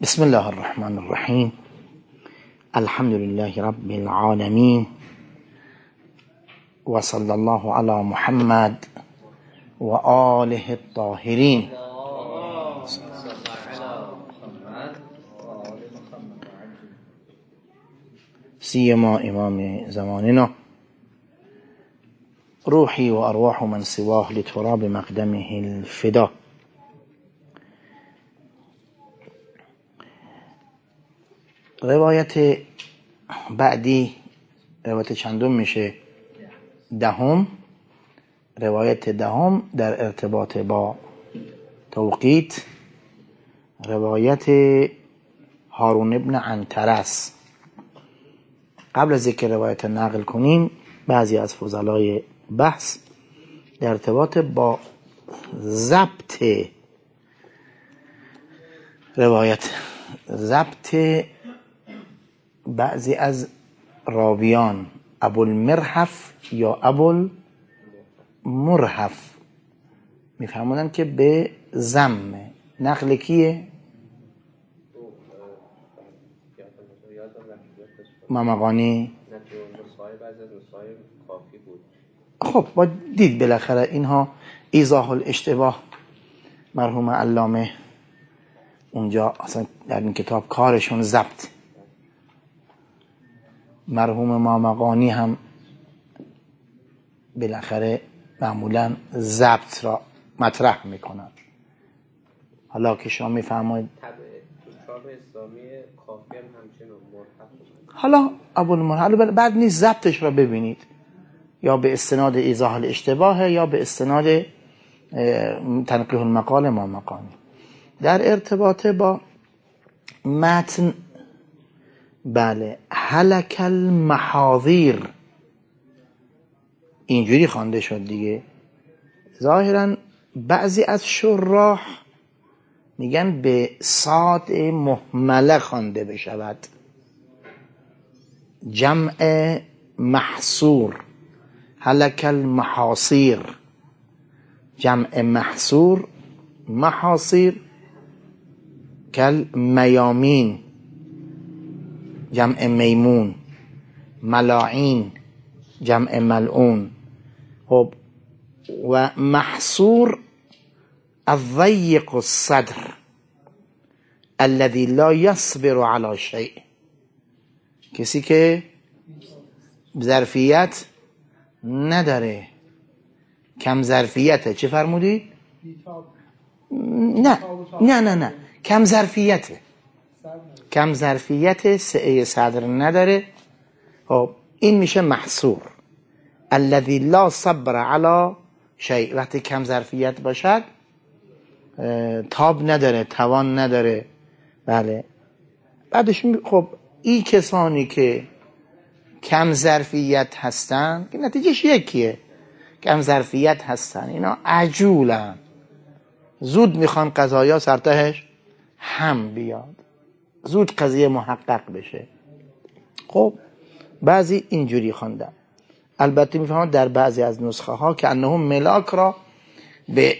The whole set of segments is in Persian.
بسم الله الرحمن الرحیم. الحمد لله رب العالمین و صلی الله علی محمد و آله الطاهرین. سیما امام زماننا روحی و ارواح من سواه لتراب مقدمه الفدا. روایت بعدی روایت چندم میشه؟ دهم. روایت دهم در ارتباط با توقیت، روایت هارون ابن عنترس. قبل از اینکه روایت نقل کنیم، بعضی از فضلای بحث در ارتباط با ضبط روایت، ضبط بعضی از راویان، ابوالمرحف یا ابوالمرحف، میفهمونن که به ضم. نقل کیه؟ ممقانی. خب با دید بالاخره اینها ایضاح الاشتباه مرحوم علامه اونجا اصلا در این کتاب کارشون ضبط. مرحوم مامقانی هم بالاخره معمولا ضبط را مطرح میکنن. حالا که شما میفرمایید حالا ابوالمرحف بعد نیست ضبطش را ببینید، یا به استناد ایضاح الاشتباه یا به استناد تنقیح المقال مامقانی. در ارتباط با متن، بله، هلک المحاضیر اینجوری خوانده شد دیگه. ظاهرا بعضی از شراح میگن به صاد مهمله خوانده بشود، جمع محصور، هلک المحاصیر، جمع محصور، محاصیر کل میامین، جمع میمون، ملاعین جمع ملعون. خب و محصور الضيق الصدر الذي لا يصبر على شيء، کسی که ظرفیت نداره، کم ظرفیته. چه فرمودید؟ نه کم ظرفیته، کم ظرفیت، سعه صدر نداره. خب این میشه محصور. الذی لا صبر علی شیء، وقتی کم ظرفیت باشد تاب نداره، توان نداره. بله. بعدش خب این کسانی که کم ظرفیت هستن که نتیجهش یکیه، کم ظرفیت هستن، اینا عجولن، زود میخوان قضایا سرتهش هم بیاد، زود قضیه محقق بشه. خب بعضی اینجوری خواندن. البته میفهمن در بعضی از نسخه ها که انهم ملاک را به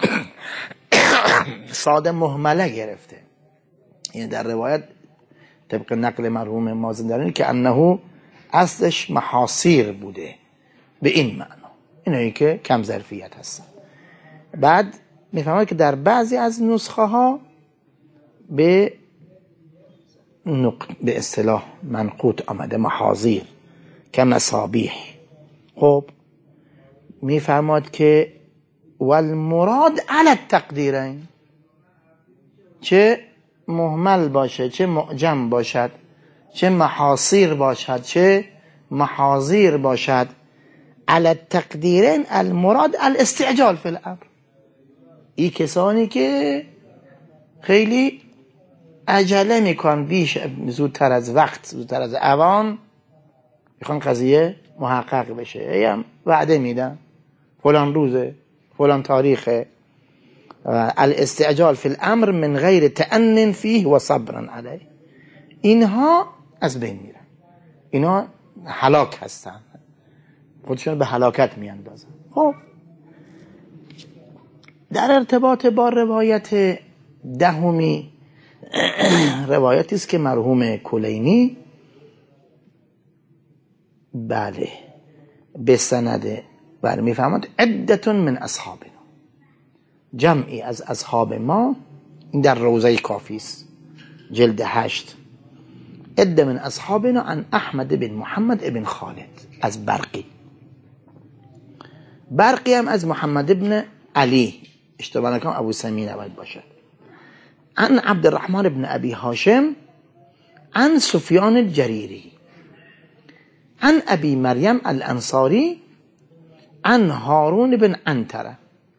صاد مهمله گرفته، یعنی در روایت طبق نقل مرحوم مازندرانی که انه اصلش محاصیر بوده، به این معنا، اینایی که کم ظرفیت هستن. بعد میفهمن که در بعضی از نسخه ها به اصطلاح منقوط آمده، محاضیر کمصابیح. خب میفرماد که والمراد علی التقدیرین، چه مهمل باشه، چه معجم باشد، چه محاصیر باشد، چه محاضیر باشد، علی التقدیرین المراد الاستعجال فی الامر. این کسانی که خیلی عجله میکن، بیش زودتر از وقت، زودتر از اوان میخوان قضیه محقق بشه، هم وعده میدن فلان روزه، فلان تاریخه. الاستعجال فی الامر من غیر تأنن فیه و صبر علیه، اینها از بین میرن، اینها هلاک هستن، خودشون به هلاکت میاندازن. خب در ارتباط با روایت دهمی روایتی است که مرحوم کلینی بله به سند بله میفهمد عدتون من اصحابنا، جمعی از اصحاب ما، این در روضه کافی است جلد 8، عده من اصحابنا عن احمد بن محمد ابن خالد، از برقی هم از محمد ابن علی، اشتباه نکنم ابو سمی نباید باشه، عن عبد الرحمن بن ابي هاشم عن سفيان الجريري عن ابي مريم الانصاري عن هارون بن عنتره.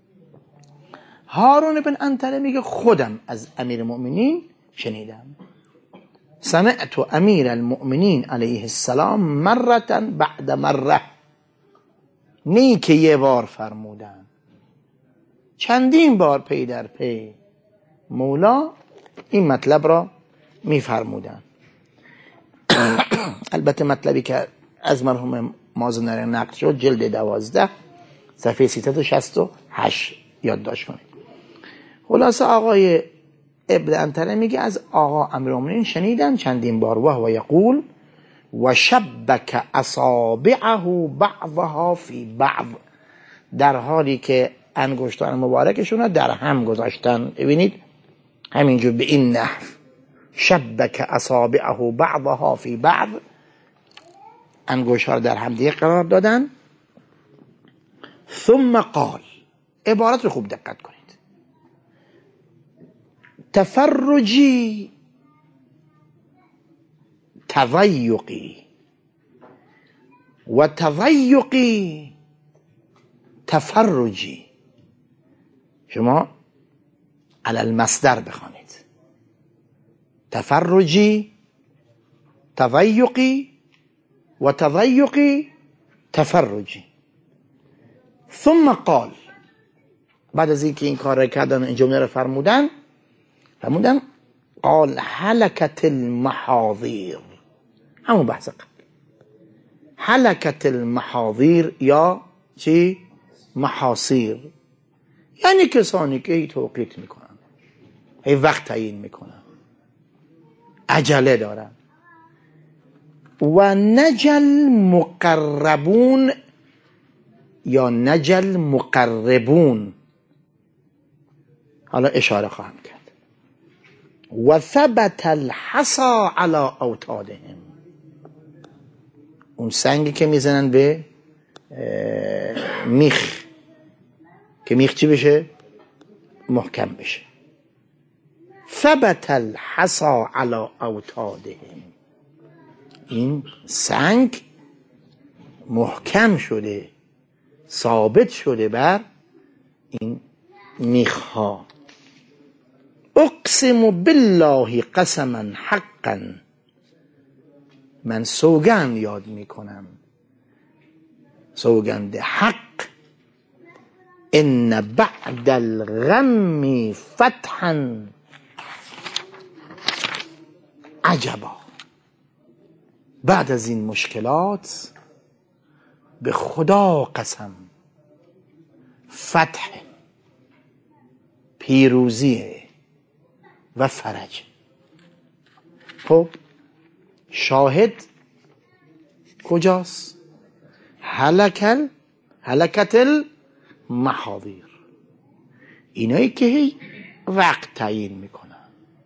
هارون بن عنتره میگه خودم از امیر المؤمنین شنیدم، سمعت امیر المؤمنین علیه السلام مرة بعد مره، نی که یه بار فرمودن، چندین بار پی در پی مولا این مطلب را میفرمودن. البته مطلبی که از مرحوم مازندرانی نقل شد جلد 12 صفحه 368 یادداشت کنید. خلاصه آقای ابن عنتره میگه از آقا امیرالمومنین شنیدم چندین بار و یقول و شبک اصابعه بعضها فی بعض، در حالی که انگشتان مبارکشون رو در هم گذاشتن. ببینید همینجور به این نحو، شبک اصابعه بعضها فی بعض، انگشت‌ها رو در هم دیگه قرار دادن. ثم قال، عبارت رو خوب دقت کنید، تفرجی تضیقی و تضیقی تفرجی. شما علی المصدر بخوانید، تفرجی تضیقی و تضیقی تفرجی. ثم قال، بعد از اینکه این کار را کردن این جمله را فرمودن قال هلكت المحاضير، همون بحث قبل، هلكت المحاضير یا چی؟ محاصیر، یعنی کسانی که هی توقیت میکنن، هی وقت تعیین میکنن، عجله دارن. و نجل مقربون یا نجل مقربون، حالا اشاره خواهم کرد. و ثبت الحصى على اوتادهم، اون سنگی که میزنن به میخ که میخ چی بشه؟ محکم بشه. ثبت الحصى على اوتادهم، این سنگ محکم شده، ثابت شده بر این میخ ها. اقسم بالله قسما حقا، من سوگند یاد میکنم، سوگند حق. ان بعد الغم فتحا عجبا، بعد از این مشکلات به خدا قسم فتح، پیروزی و فرج. خب شاهد کجاست؟ هلکت المحاضیر، اینایی که هی وقت تعیین میکنن،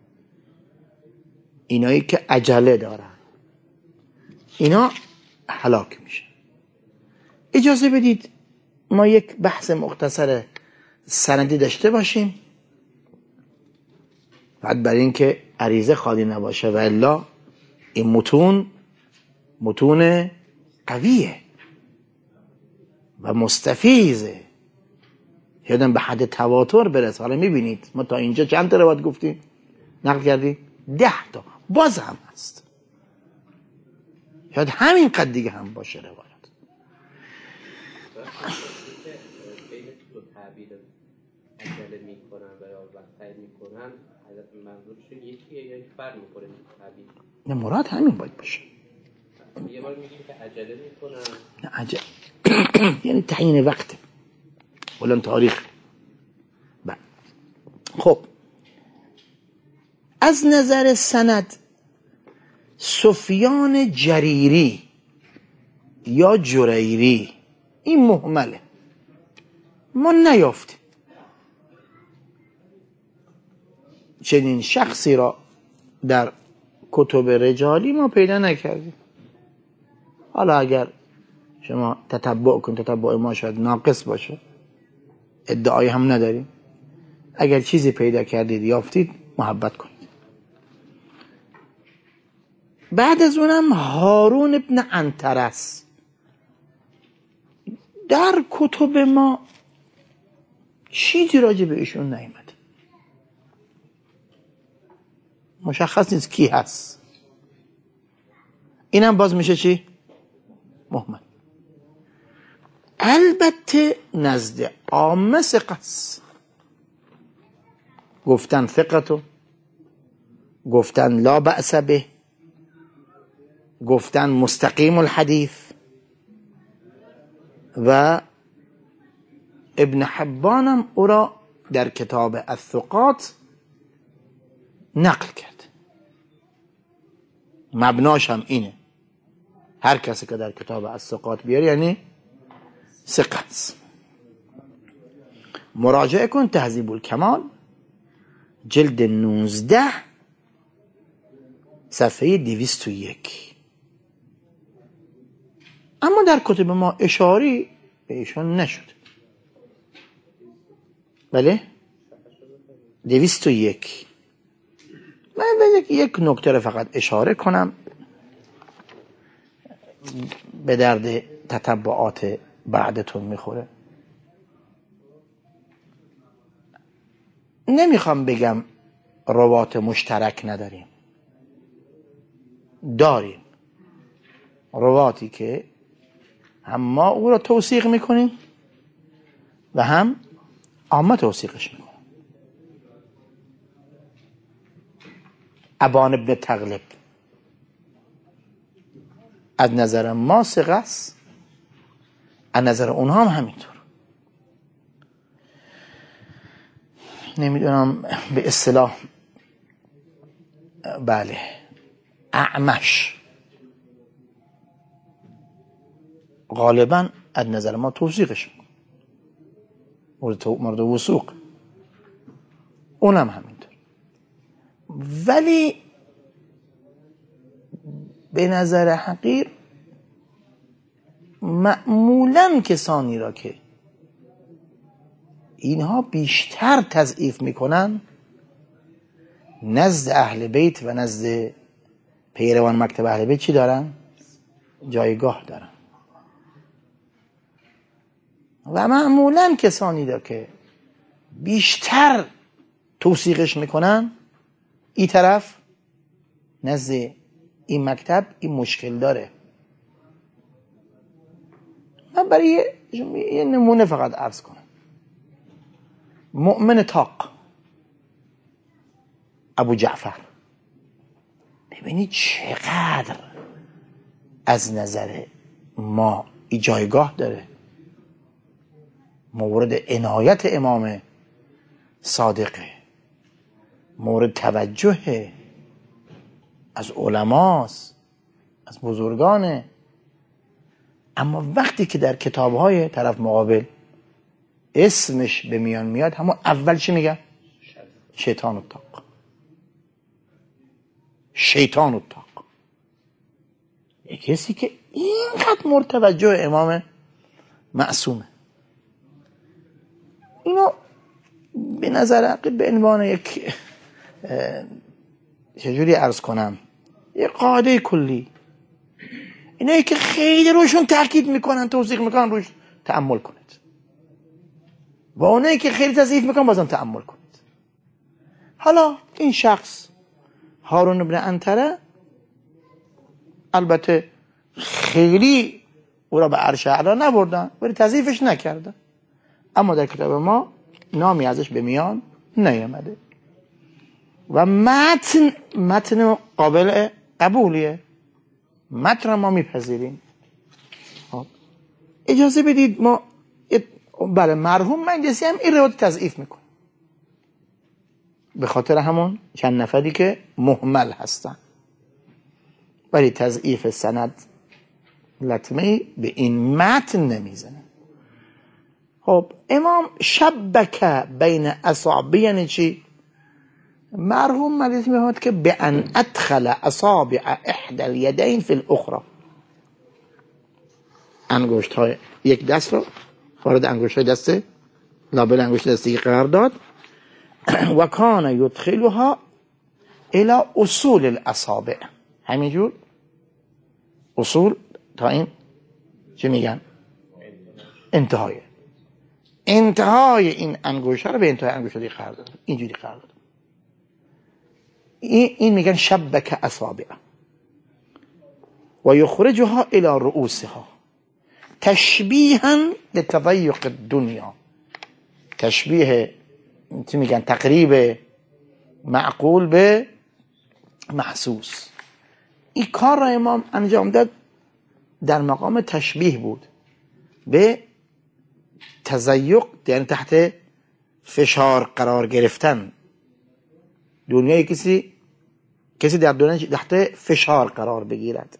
اینایی که عجله دارن، اینا هلاک میشن. اجازه بدید ما یک بحث مختصر سندی داشته باشیم، بعد برای اینکه عریضه خالی نباشه، و الا این متون قویه و مستفیضه، یادم به حد تواتر برسه. حالا میبینید ما تا اینجا چند تا روایت گفتیم، نقل کردیم 10 تا، باز هم هست، شاید همین قد دیگه هم باشه روایت. عجله میکنن و یا وقت میکنن، منظورشون یکیه یا فرق میکنه تعبیر؟ نه مراد همین باید باشه. یه بار میگیم که عجله میکنن، نه عجله یعنی تعیین وقت ولن تاریخ. خب از نظر سند سفیان جریری یا جریری این مهمله، ما نیافتیم چنین شخصی را در کتب رجالی ما پیدا نکردیم. حالا اگر شما تتبع کن، تتبع ما شاید ناقص باشه، ادعایی هم نداریم، اگر چیزی پیدا کردید یافتید محبت کنید. بعد از اونم هارون ابن عنتره است. در کتب ما چیزی راجع به ایشون نیامد، مشخص نیست کی هست. اینم باز میشه چی؟ مهمل. البته نزد عامه ثقه است، گفتن ثقتو، گفتن لا بأس به، گفتن مستقیم الحدیث. و ابن حبانم او را در کتاب الثقات نقل کرد. مبناش هم اینه، هر کسی که در کتاب الثقات بیاره یعنی ثقه است. مراجعه کن تهذیب الکمال جلد 19 صفحه 201. اما در کتب ما اشاری به ایشون نشد. بله 201. من یک نکته رو فقط اشاره کنم به درد تتبعات بعدتون میخوره. نمیخوام بگم روات مشترک نداریم، داریم رواتی که هم ما او را توثیق میکنیم و هم عامه توثیقش میکنیم. ابان ابن تغلب از نظر ما ثقه است، از نظر اونها هم همینطور. نمیدونم به اصطلاح بله اعمش غالبا از نظر ما توثیقش مورد وثوق، اونم همینطور. ولی به نظر حقیر معمولا کسانی را که اینها بیشتر تضعیف میکنن نزد اهل بیت و نزد پیروان مکتب اهل بیت چی دارن؟ جایگاه دارن. و معمولا کسانی را که بیشتر توثیقش میکنن این طرف نزد این مکتب این مشکل داره. من برای یه نمونه فقط عرض کنم. مؤمن طاق ابو جعفر، ببینید چقدر از نظر ما ای جایگاه داره، مورد عنایت امام صادقه، مورد توجه از علماست، از بزرگانه. اما وقتی که در کتابهای طرف مقابل اسمش به میان میاد همون اول چی میگن؟ شیطان الطاق، شیطان الطاق. یک کسی که اینقدر مرتوجه امام معصومه، اینو به نظر عقیل به عنوان یک چجوری عرض کنم یک قاعده کلی، اینایی که خیلی روشون تاکید میکنن توثیق میکنن روش تأمل کنید و اونایی که خیلی تضعیف میکنن بازم تأمل کنید. حالا این شخص هارون ابن عنتره البته خیلی او را به عرش اعلی نبردن ولی تضعیفش نکردن، اما در کتاب ما نامی ازش به میان نیامده و متن قابل قبولیه، متن ما میپذیریم. اجازه بدید ما بله مرحوم مجلسی هم این روایت تضعیف میکنه، به خاطر همون چند نفری که مهمل هستن، ولی تضعیف سند لطمه به این متن نمیزنه. خب امام شبک بین اصابع یعنی چی؟ مرحوم مریض میفهمد که به ان ادخل اصابع احدى الیدین فی الاخرى، انگشت های یک دست رو وارد انگشت های دست لابل انگشت دستی قرار داد و کان یدخلها الى اصول الاصابع، همینجور اصول تا این چه میگن انتهای این انگشت رو به انتهای انگشت دیگه قرار داد، اینجوری قرار داد. این میگن شبک اصابع و یخرجها الى رؤوسها تشبیها لتضیق الدنیا، تشبیه چی میگن تقریب معقول به محسوس. این کار را امام انجام داد در مقام تشبیه بود به تضیق، یعنی تحت فشار قرار گرفتن. دنیای کسی در دنیا تحت فشار قرار بگیرد،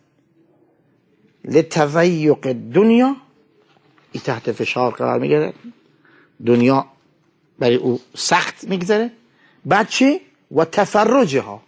لتضیق دنیا، این تحت فشار قرار میگیرد، دنیا برای او سخت میگذره. بعد چی؟ و تفرجها،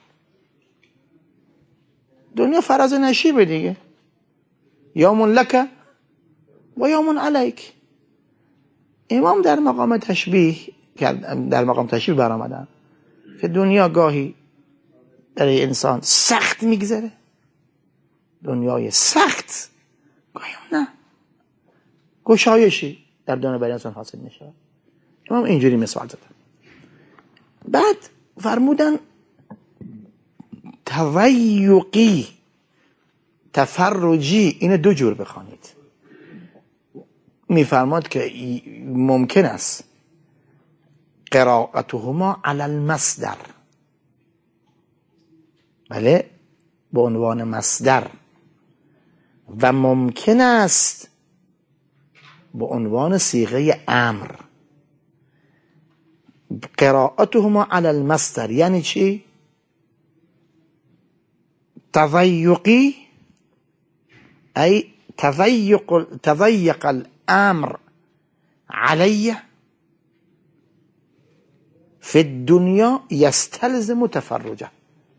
دنیا فراز نشیبه دیگه، یوم لک و یوم علیک. امام در مقام تشبیه برآمدن که دنیا گاهی برای انسان سخت میگذره، دنیای سخت، گاهی نه گشایشی در دنیا برای انسان حاصل میشه. امام اینجوری مثال زدن. بعد فرمودن تضیقی تفرجی، این دو جور بخوانید. میفرماد که ممکن است قرائتهما علی المصدر، بله به عنوان مصدر، و ممکن است به عنوان صیغه امر. قرائتهما علی المصدر یعنی چی؟ تضیقی ای تضیق الامر علی فی الدنیا یستلزم تفرجه.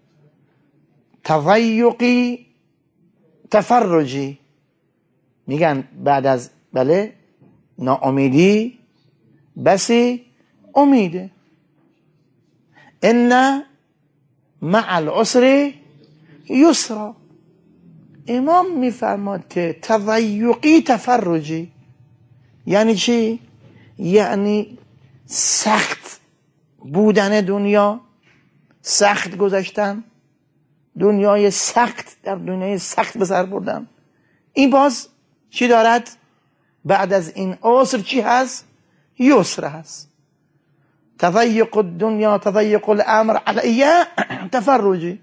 تضیقی تفرجی، میگن بعد از بله ناامیدی بسی امیده. ان مع العسر یسرا. امام میفرماد که تضیقی تفرجی یعنی چی؟ یعنی سخت بودن دنیا، سخت گذشتن، دنیای سخت، در دنیای سخت به سر بردن. این باز چی دارد؟ بعد از این عسر چی هست؟ یسر هست. تضیق الدنیا تضیق الامر علیه تفرجی.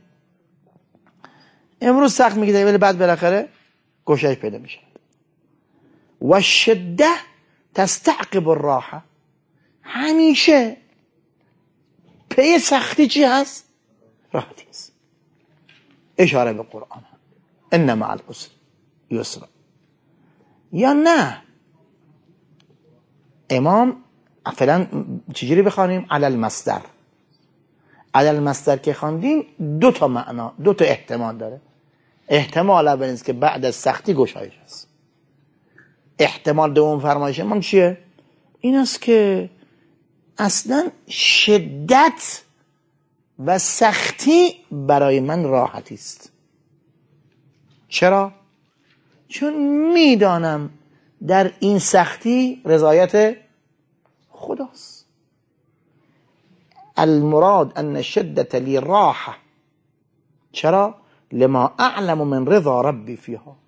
امروز سخت میگیده ولی بعد بالاخره گشایش پیدا میشه. و شده تستعقب الراحه، همیشه پی سختی چی هست؟ راحتی هست. اشاره به قرآن، ان مع العسر یسرا. یا نه امام فعلا چجوری بخوانیم؟ علی المصدر. علی المصدر که خواندیم دو تا معنا، دو تا احتمال داره. احتمال اول است که بعد از سختی گشایش است. احتمال دوم فرمایش امام چیه؟ این است که اصلا شدت و سختی برای من راحتی است. چرا؟ چون میدانم در این سختی رضایت خداست. المراد ان شدت لی راحه. چرا؟ لما اعلم من رضا ربی فیها.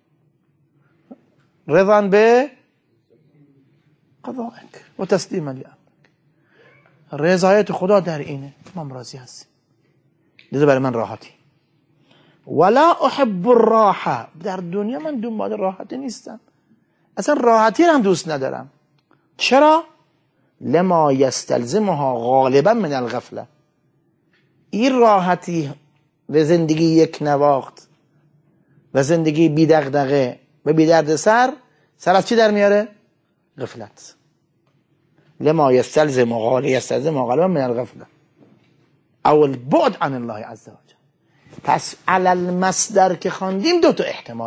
رضا به قضائک و تسلیما لامرک. رضایت خدا در اینه، من راضی هستم، دیگه برای من راحتی. ولا احب الراحه. در دنیا من دنبال راحتی نیستم، اصلا راحتی هم دوست ندارم. چرا؟ لما یستلزمها غالبا من الغفله. این راحتی و زندگی یک نواخت و زندگی بی دغدغه و بی درد سر از چی در میاره؟ غفلت. لما یستلزم غالبا من الغفله او البعد عن الله عز وجل. پس علی المصدر که خواندیم دو تا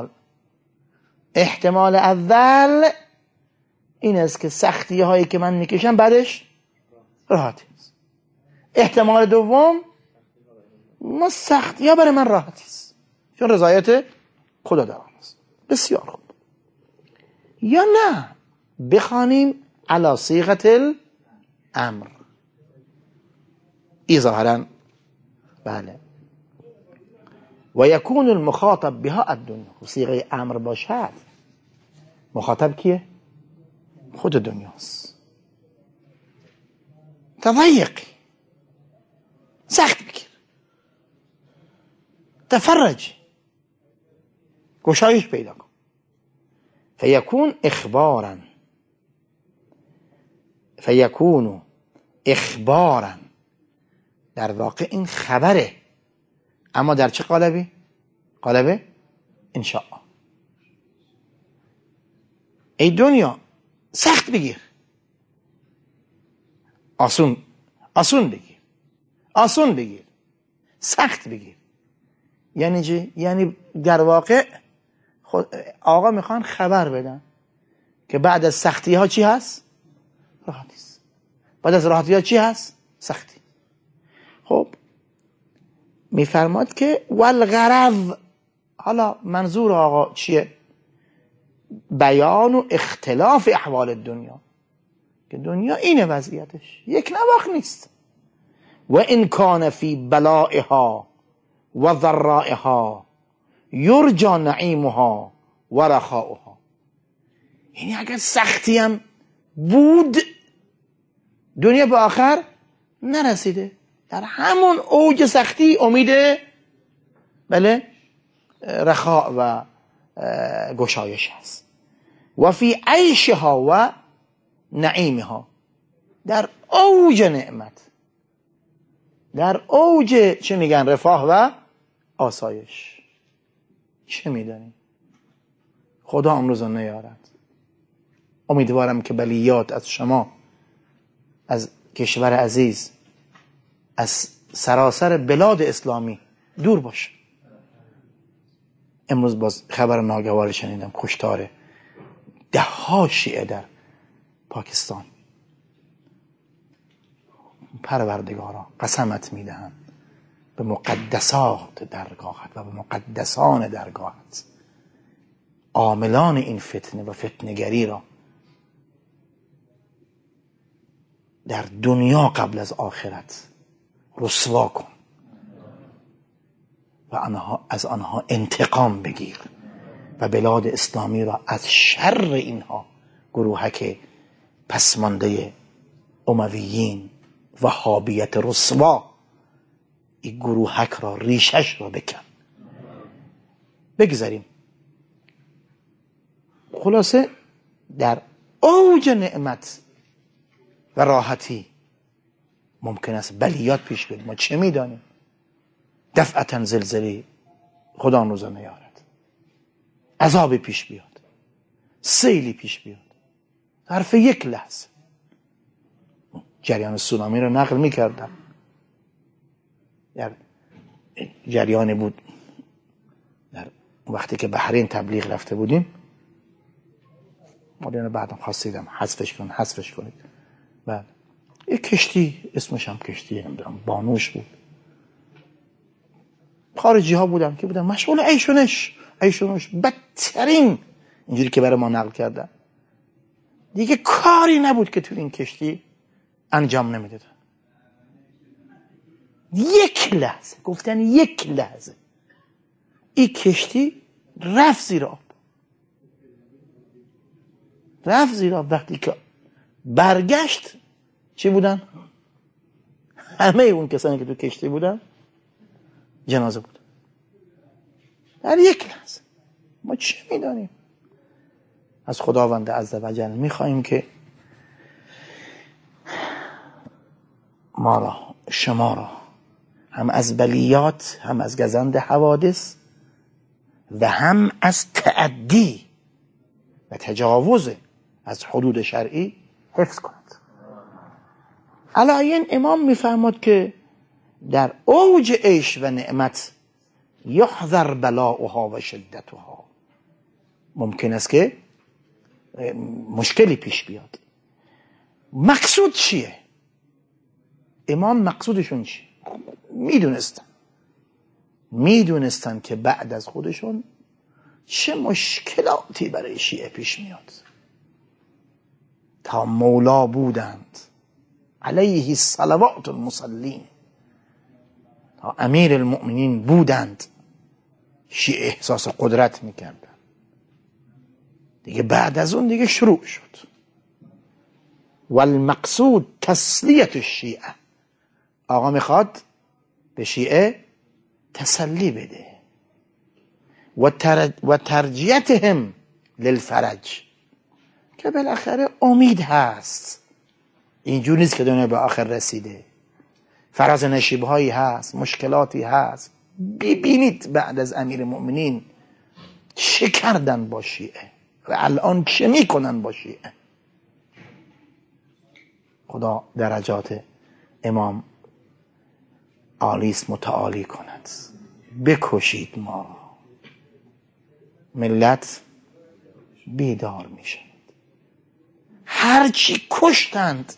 احتمال اول این است که سختی هایی که من میکشم بعدش راحتی است. احتمال دوم ما سختی ها برای من راحتی است چون رضایت خدا در آن است. بسیار خوب. یا نه بخوانیم علی صیغه الامر. ای ظاهرا بله. و یکون المخاطب بها الدنیا. صیغه امر باشد مخاطب کیه؟ خود دنیاست. تضیقی، سخت بگیر، تفرج، گشایش پیدا کن. فیکون اخبارا در واقع این خبره، اما در چه قالبی؟ قالب انشاء. ای دنیا سخت بگیر، آسون بگیر، سخت بگیر. یعنی چی؟ یعنی در واقع آقا میخوان خبر بدن که بعد از سختی ها چی هست؟ راحتی است. بعد از راحتی ها چی هست؟ سختی. خب میفرماد که والغرض، حالا منظور آقا چیه؟ بیان و اختلاف احوال الدنیا، که دنیا اینه وضعیتش، یک نواخت نیست. و ان کان فی بلائها و ضرائها یرجى نعیمها و رخاؤها. یعنی اگر سختی هم بود دنیا به آخر نرسیده، در همون اوج سختی امید بله رخاء و گشایش هست. و فی عیشها و نعیمها، در اوج نعمت، در اوج چه میگن رفاه و آسایش. چه میدانی؟ خدا امروز نیارد. امیدوارم که بلیات از شما، از کشور عزیز، از سراسر بلاد اسلامی دور باشه. امروز باز خبر ناگواری شنیدم، کشتار 10 شیعه در پاکستان. پروردگارا قسمت میدهم به مقدسات درگاهت و به مقدسان درگاهت، عاملان این فتنه و فتنه‌گری را در دنیا قبل از آخرت رسوا کن و از آنها انتقام بگیر و بلاد اسلامی را از شر اینها، گروهک پسمانده امویین، وهابیت رسوا، این گروهک را ریشش را بکن. بگذاریم. خلاصه در اوج نعمت و راحتی ممکن است بلیات پیش بیاد. ما چه میدانیم؟ دفعتا زلزله خدا روزا نیارد، عذابی پیش بیاد، سیلی پیش بیاد، ظرف یک لحظه. جریان سونامی رو نقل میکردم، در جریانی بود در وقتی که بحرین تبلیغ رفته بودیم. ما بعدم خواستیدم حذفش کنید. بعد یک کشتی، اسمش هم کشتی نمیدونم بانوش بود، خارجی ها بودن که بودن مشغول عیشونش بدترین، اینجوری که برای ما نقل کردن. دیگه کاری نبود که تو این کشتی انجام نمیدادن. یک لحظه، گفتن یک لحظه، این کشتی رفت زیر آب. وقتی که برگشت چی بودن؟ همه اون کسانی که تو کشتی بودن جنازه بود در یک لحظه. ما چه میدانیم؟ از خداوند عزوجل میخواییم که ما را، شما را هم از بلیات، هم از گزند حوادث و هم از تعدی و تجاوز از حدود شرعی حفظ کند. علاین امام میفرماد که در اوج عیش و نعمت یحذر بلاؤها و شدتها، ممکن است که مشکلی پیش بیاد. مقصود چیه؟ امام مقصودشون چیه؟ میدونستن که بعد از خودشون چه مشکلاتی برای شیعه پیش میاد. تا مولا بودند علیه الصلوات المصلین، تا امیر المؤمنین بودند شیعه احساس قدرت میکردن. دیگه بعد از اون دیگه شروع شد. والمقصود تسلیت الشیعه، آقا میخواد به شیعه تسلی بده. و ترجیتهم للفرج، که بالاخره امید هست، اینجور نیست که دنیا به آخر رسیده، فراز نشیبهایی هست، مشکلاتی هست. ببینید بعد از امیر مؤمنین چه کردن با شیعه و الان چه میکنن با شیعه. خدا درجات امام عالیست متعالی کند. بکشید ما، ملت بیدار میشه. هرچی کشتند،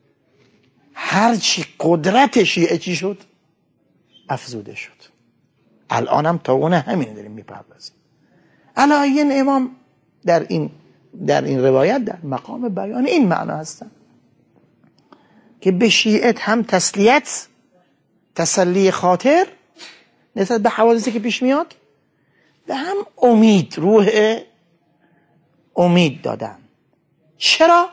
هرچی قدرت شیعه چی شد؟ افزوده شد. الان هم تا اون همین داریم میپردازیم. علاین امام در این روایت در مقام بیان این معنا هستن که به شیعه هم تسلیت، تسلی خاطر نسبت به حوادثی که پیش میاد، و هم امید، روح امید دادن. چرا؟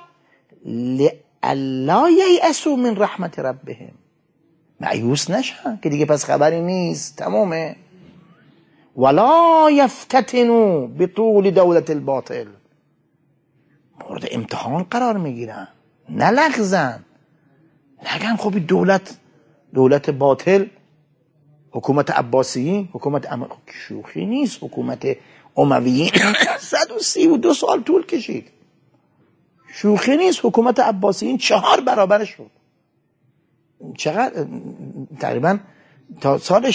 لئلا ییأسوا من رحمت ربهم، مایوس نشن که دیگه پس خبری نیست، تمامه. ولا یفتتنوا بطول دولت الباطل، مورد امتحان قرار میگیرن، نلغزن، نگن خب دولت باطل، حکومت عباسیین، شوخی نیست. حکومت امویین 132 سال طول کشید، شوخی نیست. حکومت عباسیین 4 برابر شد. چقدر؟ تقریبا تا سال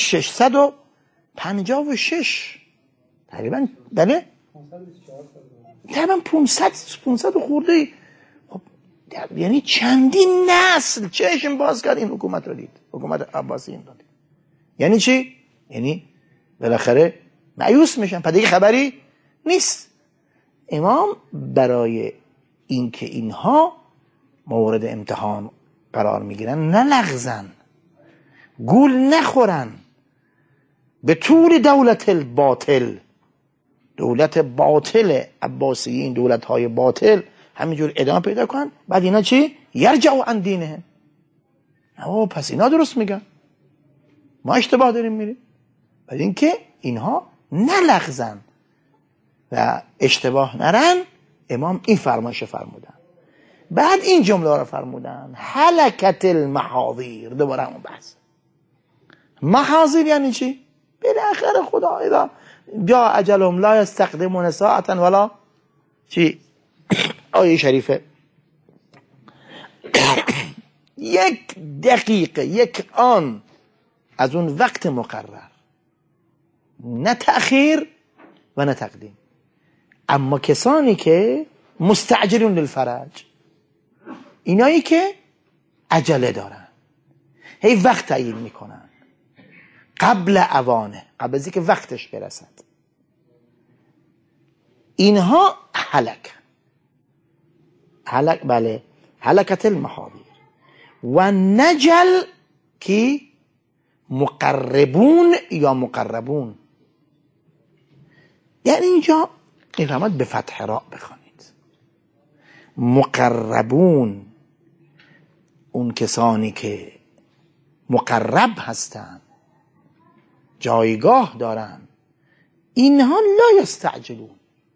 656 تقریبا، بله تقریبا 500 خورده. خب یعنی چندین نسل چشم باز کرد این حکومت رو دید، حکومت عباسیین رو دید. یعنی چی؟ یعنی بالاخره مایوس میشن، پس دیگه خبری نیست. امام برای اینکه اینها مورد امتحان قرار میگیرن، نلغزن، گول نخورن، به طول دولت الباطل، دولت باطل عباسیین، دولت های باطل همینجور ادامه پیدا کنن. بعد اینا چی؟ یرجعوا عن دینهم. پس اینا درست میگن، ما اشتباه داریم میریم. بعد اینکه اینها نلغزن و اشتباه نرن، امام این فرمایش فرمودن. بعد این جمله رو فرمودن: هلکت المحاضیر. دوباره همون بحث محاضیر یعنی چی؟ بالاخره خدا اذا جاء اجلهم لا یستقدمون ساعة ولا چی؟ آیه شریفه 1 دقیقه، 1 آن از اون وقت مقرر، نه تأخیر و نه تقدیم. اما کسانی که مستعجلون للفرج، اینایی که عجله دارن، هی وقت تعیین میکنن قبل اوانه، قبل از اینکه وقتش برسد، اینها هلک، بله، هلکت المحاضیر. و نجل کی؟ مقربون یا مقربون. یعنی اینجا این به فتح را بخوانید. مقربون اون کسانی که مقرب هستند، جایگاه دارن، اینها لا یستعجلون.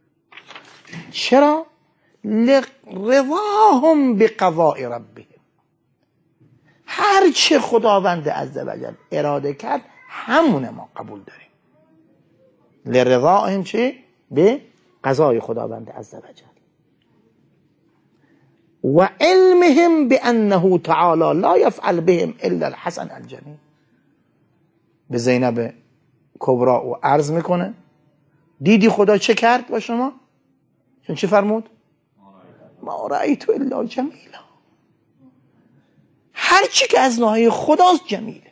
چرا؟ لرضاهم بقضاء ربهم، هر چه خداوند عزوجل اراده کرد همونه ما قبول داریم. لرضائهم چه؟ به قضای خداوند عزوجل. و علمهم بانه تعالی لا یفعل بهم الا الحسن الجمیل. به زینب کبرا و عرض میکنه دیدی خدا چه کرد با شما؟ چون چه فرمود؟ ما رأیت الا جمیلا. هر چی که از ناحیه خداست جمیله.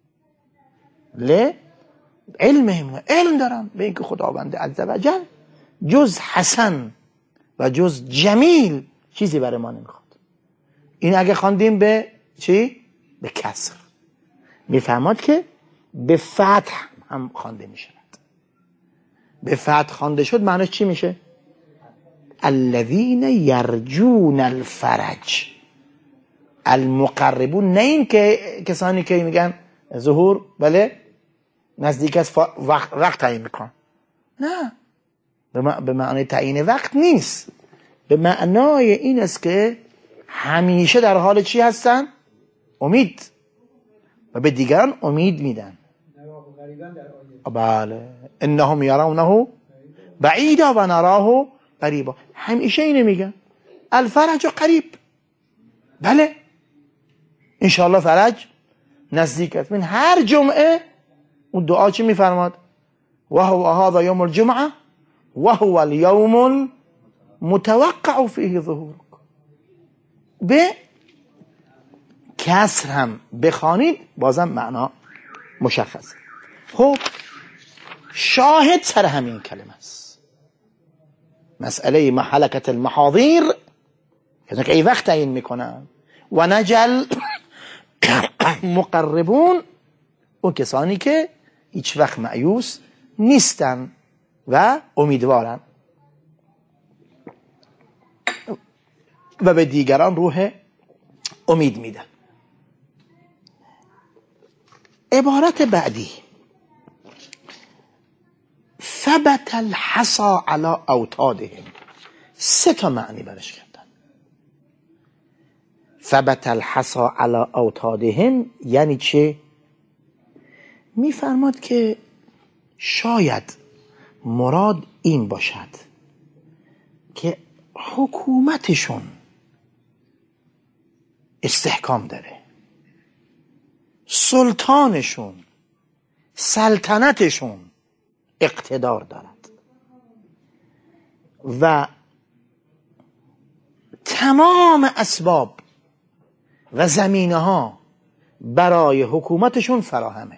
علم دارم به اینکه خداوند عزوجل جز حسن و جز جمیل چیزی برای ما نمیخواد. این اگه خواندیم به چی؟ به کسر. میفهمد که به فتح هم خوانده میشود. به فتح خوانده شد معنیش چی میشه؟ الذین یرجون الفرج المقربون. نه این که کسانی که میگن ظهور بله نزدیک از وقت تعیین میکن. نه، به معنی تعیین وقت نیست. به معنای این است که همیشه در حال چی هستن؟ امید. و به دیگران امید میدن. بله انهم یرونه بعیدا و نراه قریبا. همیشه اینو میگن الفرج قریب. بله انشاءالله فرج نزدیک است. من هر جمعه اون دعا چی میفرماد؟ و هو هذا یوم الجمعه و هو اليوم المتوقع فیه ظهورک. به کسر هم بخوانید بازم معنا مشخصه. خب شاهد سر همین کلمه است. مسئله محلکت المحاضیر که ای وقت تعیین میکنن و نجل مقربون و کسانی که هیچ وقت مایوس نیستن و امیدوارن و به دیگران روح امید میدن. عبارت بعدی ثبت الحصى على اوتادهم. 3 معنی برش کردن. ثبت الحصى على اوتادهم یعنی چه؟ میفرماد که شاید مراد این باشد که حکومتشون استحکام داره، سلطانشون سلطنتشون اقتدار دارد و تمام اسباب و زمینه ها برای حکومتشون فراهمه.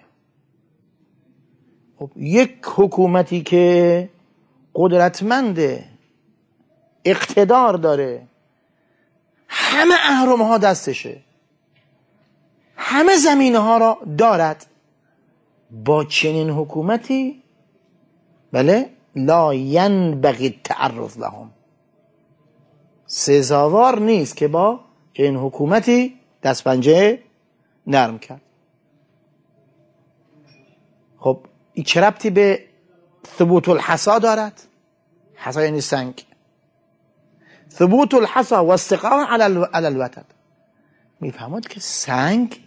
خب یک حکومتی که قدرتمنده، اقتدار داره، همه اهرم ها دستشه، همه زمینه ها را دارد، با چنین حکومتی بله لا ینبغی التعرض لهم، سزاوار نیست که با چنین حکومتی دست پنجه نرم کرد. خب این چه ربطی به ثبوت الحصا دارد؟ حصا یعنی سنگ. ثبوت الحصا و استقامه علی الوتد. میفهمد که سنگ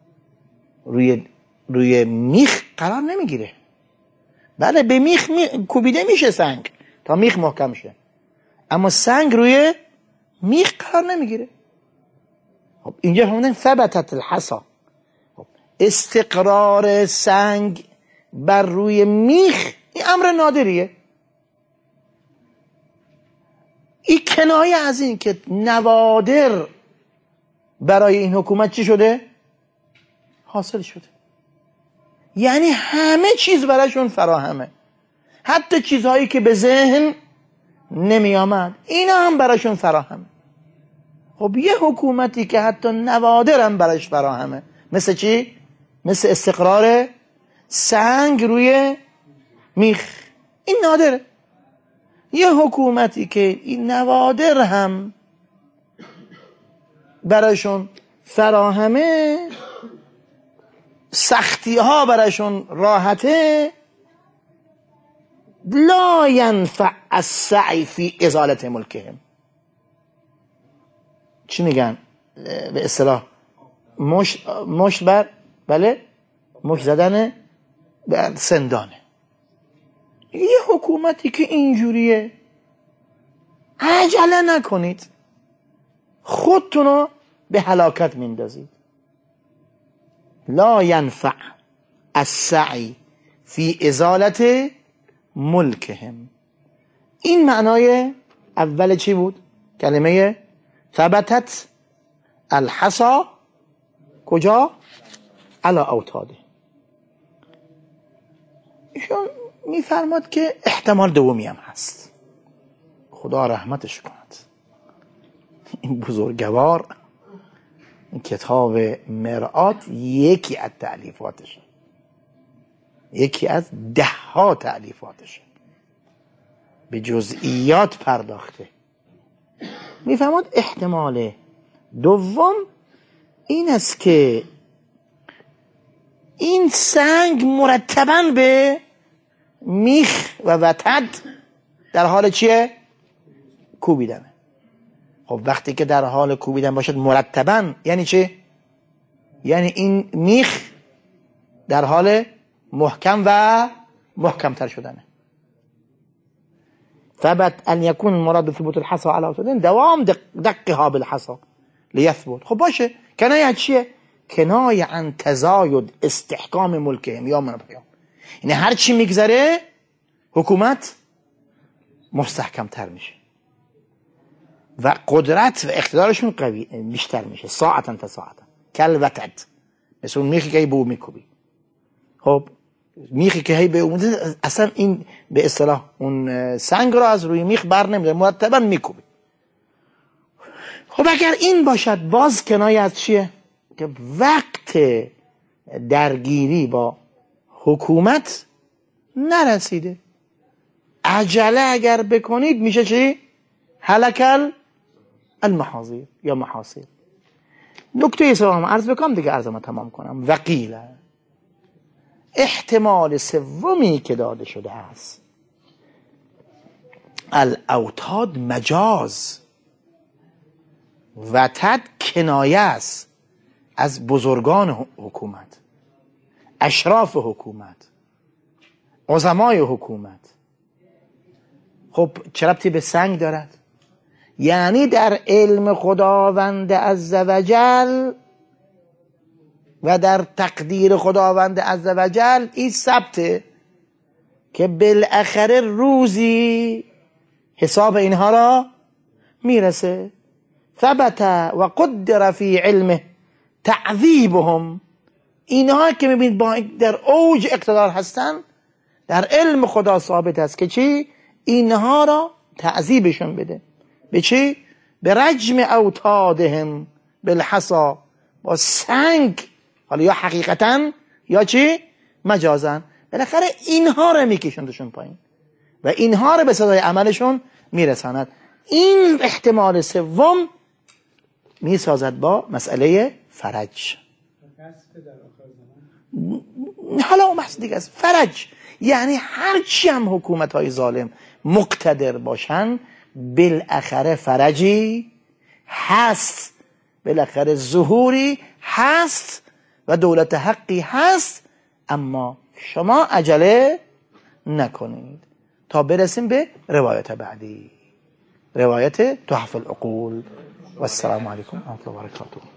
روی میخ قرار نمیگیره. بله به میخ کوبیده میشه سنگ تا میخ محکم شه، اما سنگ روی میخ قرار نمیگیره. خب اینجا همون ثبتت الحصا، استقرار سنگ بر روی میخ این امر نادریه. این کنایه از این که نوادر برای این حکومت چی شده؟ حاصل شده. یعنی همه چیز برایشون فراهمه، حتی چیزهایی که به ذهن نمی آمد اینا هم برایشون فراهمه. خب یه حکومتی که حتی نوادر هم برایش فراهمه، مثل چی؟ مثل استقرار سنگ روی میخ، این نادره. یه حکومتی که این نوادر هم برایشون فراهمه، سختی ها برایشون راحته، لا ینفع السعی فی ازالت ملکهم. چی میگن به اصطلاح مشت بر بله مشت زدن بر سندانه. یه حکومتی که اینجوریه عجله نکنید، خودتونو به هلاکت میندازید. لا ینفع السعی فی ازالت ملکهم. این معنای اول چی بود؟ کلمه ثبتت الحصا کجا؟ علی اوتاده. ایشون میفرماد که احتمال دومی هم هست، خدا رحمتش کند. این بزرگوار این کتاب مرآت یکی از تألیفاتشه، یکی از 10 تألیفاتشه، به جزئیات پرداخته. میفرماد احتمال دوم این است که این سنگ مرتباً به میخ و وتد در حال چیه؟ کوبیدنه. خب وقتی که در حال کوبیدن باشد مرتباً یعنی چه؟ یعنی این میخ در حال محکم و محکمتر شدنه. ثبت ان يكون مراد ثبوت الحصى على اوتادين دوام دقها بالحصى ليثبت. خب باشه، کنایه چیه؟ کنایه عن تزاید استحکام ملکهم یا من بیام، یعنی هر چی میگذره حکومت مستحکم تر میشه و قدرت و اقتدارشون قوی بیشتر میشه. ساعتا تا ساعتا کل وتد، مثل اون میخی که هی به او میکوبی. خب میخی که هی به او اصلا این به اصطلاح اون سنگ را از روی میخ بر نمیداره، مرتبا میکوبی. خب اگر این باشد باز کنایه از چیه؟ که وقت درگیری با حکومت نرسیده. عجله اگر بکنید میشه چی؟ هلکل المحاصیل یا محاصیل. نکته سوم عرض بکنم دیگه عرضم تمام کنم. وقیل احتمال سومی که داده شده است الاوتاد مجاز، وتد کنایه است از بزرگان حکومت، اشراف حکومت، عظمای حکومت. خب چه ربطی به سنگ دارد؟ یعنی در علم خداوند عزوجل و در تقدیر خداوند عزوجل این ثبته که بالاخره روزی حساب اینها را میرسه. ثبت و قدر فی علمه تعذیبهم. اینها که میبینید با در اوج اقتدار هستن، در علم خدا ثابت است که چی؟ اینها را تعذیبشون بده. به چی؟ به رجم اوتادهم بالحصا، با سنگ، حالا یا حقیقتا یا چی؟ مجازن. بالاخره اینها را میکشندشون پایین و اینها را به سزای عملشون میرساند. این احتمال سوم میسازد با مسئله فرج. حالا اون بحث دیگه است. فرج یعنی هرچی هم حکومت های ظالم مقتدر باشن بالاخره فرجی هست، بالاخره ظهوری هست و دولت حقی هست. اما شما عجله نکنید تا برسیم به روایت بعدی، روایت تحف العقول. و السلام علیکم و رحمة الله و برکاته.